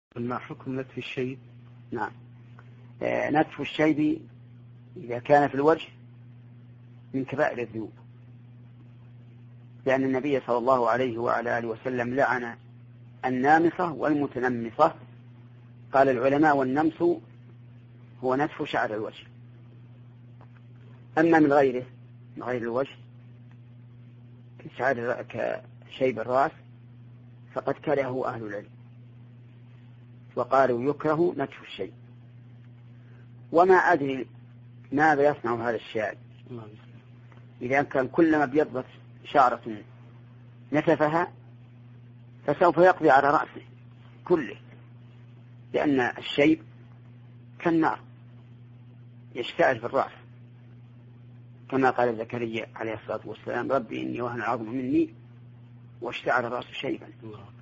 ما حكم نتف الشيب؟ نعم، نتف الشيب إذا كان في الوجه من كبائر الذنوب، لأن النبي صلى الله عليه وعلى آله وسلم لعن النامصة والمتنمصة. قال العلماء: والنمس هو نتف شعر الوجه. أما من غيره، من غير الوجه كشيب الرأس فقد كرهه أهل العلم وقالوا يكره نتف الشيب. وما أدري ماذا يصنع هذا الشاعر إذا كان كلما ابيضت شعرة نتفها فسوف يقضي على رأسه كله، لأن الشيب كالنار يشتعل في الرأس، كما قال زكريا عليه الصلاة والسلام: ربي إني وهن العظم مني واشتعل الرأس شيبا.